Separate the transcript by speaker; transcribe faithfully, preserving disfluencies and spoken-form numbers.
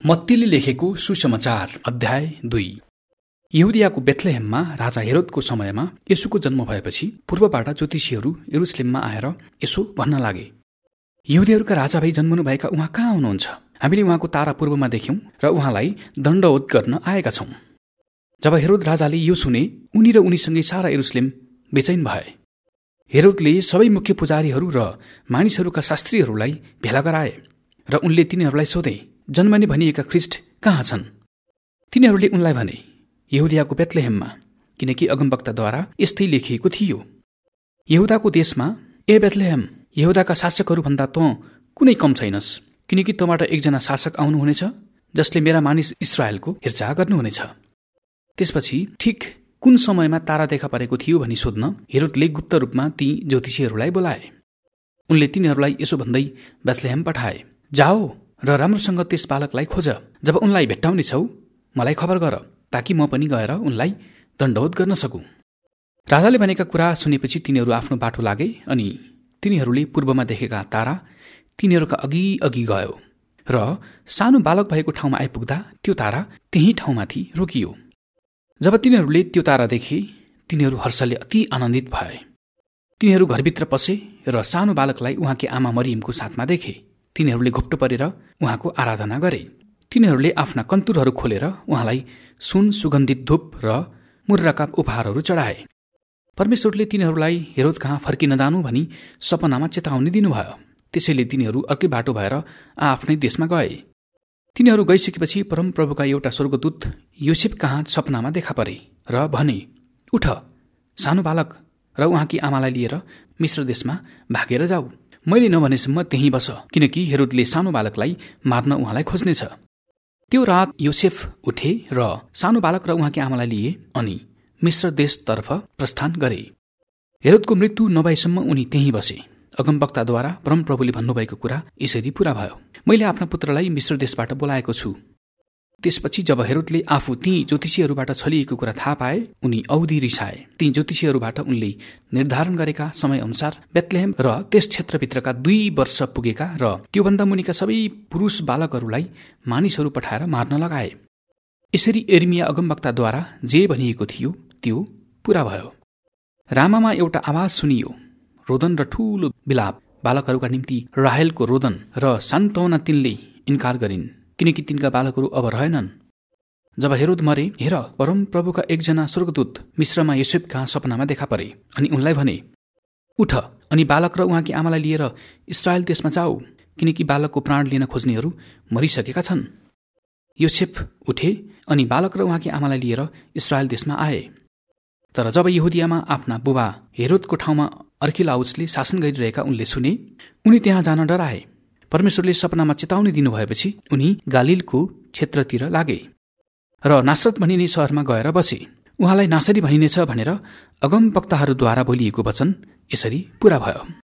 Speaker 1: मत्तीले लेखेको सुसमाचार अध्याय दुई। यहुदियाको बेथलेहेममा राजा हेरोदको समयमा येशूको जन्म भएपछि पूर्वबाट ज्योतिषीहरू यरुसलेममा आएर यसो भन्न लागे, यहुदिहरूका राजा भई जन्मनुभएका उहाँ कहाँ हुनुहुन्छ? हामीले उहाँको तारा पूर्वमा देख्यौं र उहाँलाई दण्डवत गर्न आएका छौं। जब हेरोद राजाले यो सुने, उनी र उनीसँगै सारा यरुसलेम बेचैन भए। हेरोदले सबै मुख्य पुजारीहरू र मानिसहरूका शास्त्रीहरूलाई भेला गराए र उनले तिनीहरूलाई सोधे, जन्मने भनिएका ख्रिस्ट कहाँ छन्? तिनीहरूले उनलाई भने, यहुदियाको बेथलेहेममा, किनकि अगमवक्ताद्वारा यस्तै लेखिएको थियो, यहुदाको देशमा, ए बेथलेहेम, यहुदाका शासकहरूभन्दा तँ कुनै कम छैनस्, किनकि तँबाट एकजना शासक आउनुहुनेछ जसले मेरा मानिस इस्राएलको हेरचाह गर्नुहुनेछ। त्यसपछि ठिक कुन समयमा तारा देखा परेको थियो भनी सोध्न हेरोदले गुप्त रूपमा ती ज्योतिषीहरूलाई बोलाए। उनले तिनीहरूलाई यसो भन्दै बेथलेहेम पठाए, जाओ र राम्रोसँग त्यस बालकलाई खोज। जब उनलाई भेट्टाउने छौ मलाई खबर गर, ताकि म पनि गएर उनलाई दण्डवत गर्न सकूँ। राजाले भनेका कुरा सुनेपछि तिनीहरू आफ्नो बाटो लागे अनि तिनीहरूले पूर्वमा देखेका तारा तिनीहरूका अघि अघि गयो र सानो बालक भएको ठाउँमा आइपुग्दा त्यो तारा त्यही ठाउँमाथि रोकियो। जब तिनीहरूले त्यो तारा देखे, तिनीहरू हर्षले अति आनन्दित भए। तिनीहरू घरभित्र पसे र सानो बालकलाई उहाँकी आमा मरियमको साथमा देखे। तिनीहरूले घोप्टो परेर उहाँको आराधना गरे। तिनीहरूले आफ्ना कन्तुरहरू खोलेर उहाँलाई सुन, सुगन्धित धूप र मुर्राका उपहारहरू चढाए। परमेश्वरले तिनीहरूलाई हेरोद कहाँ फर्किन जानु भनी सपनामा चेतावनी दिनुभयो। त्यसैले तिनीहरू अर्कै बाटो भएर आफ्नै देशमा गए। तिनीहरू गइसकेपछि परमप्रभुका एउटा स्वर्गदूत योसेफ कहाँ सपनामा देखा परे र भने, उठ, सानो बालक र उहाँकी आमालाई लिएर मिश्र देशमा भागेर जाऊ। मैले नभनेसम्म त्यहीँ बस, किनकि हेरोदले सानो बालकलाई मार्न उहाँलाई खोज्नेछ। त्यो रात योसेफ उठे र सानो बालक र उहाँकी आमालाई लिए अनि मिश्र देशतर्फ प्रस्थान गरे। हेरोदको मृत्यु नभएसम्म उनी त्यहीँ बसे। अगमवक्ताद्वारा परमप्रभुले भन्नुभएको कुरा यसरी पूरा भयो, मैले आफ्ना पुत्रलाई मिश्र देशबाट बोलाएको छु। त्यसपछि जब हेरोदले आफू ती ज्योतिषीहरूबाट छलिएको कुरा थाहा पाए, उनी औधी रिसाए। ती ज्योतिषीहरूबाट उनले निर्धारण गरेका समयअनुसार बेथलेहेम र त्यस क्षेत्रभित्रका दुई वर्ष पुगेका र त्योभन्दा मुनिका सबै पुरुष बालकहरूलाई मानिसहरू पठाएर मार्न लगाए। यसरी यिर्मया अगमवक्ताद्वारा जे भनिएको थियो त्यो पूरा भयो। रामामा एउटा आवाज सुनियो, रोदन र ठूलो विलाप। बालकहरूका निम्ति राहेलको रोदन र सान्त्वना तिनले इन्कार गरिन्, किनकि तिनका बालकहरू अब रहेनन्। जब हेरोद मरे, हेर, परमप्रभुका एकजना स्वर्गदूत मिश्रमा योसेफ कहाँ सपनामा देखा परे अनि उनलाई भने, उठ अनि बालक र उहाँकी आमालाई लिएर इस्राएल देशमा जाऊ, किनकि बालकको प्राण लिन खोज्नेहरू मरिसकेका छन्। योसेफ उठे अनि बालक र उहाँकी आमालाई लिएर इस्राएल देशमा आए। तर जब यहुदियामा आफ्ना बुबा हेरोदको ठाउँमा अर्खिलाउसले शासन गरिरहेका उनले सुने, उनी त्यहाँ जान डराए। परमेश्वरले सपनामा चेतावनी दिनुभएपछि उनी गालिलको क्षेत्रतिर लागे र नासरत भनिने शहरमा गएर बसे। उहाँलाई नासरी भनिनेछ भनेर अगमवक्ताहरूद्वारा बोलिएको वचन यसरी पूरा भयो।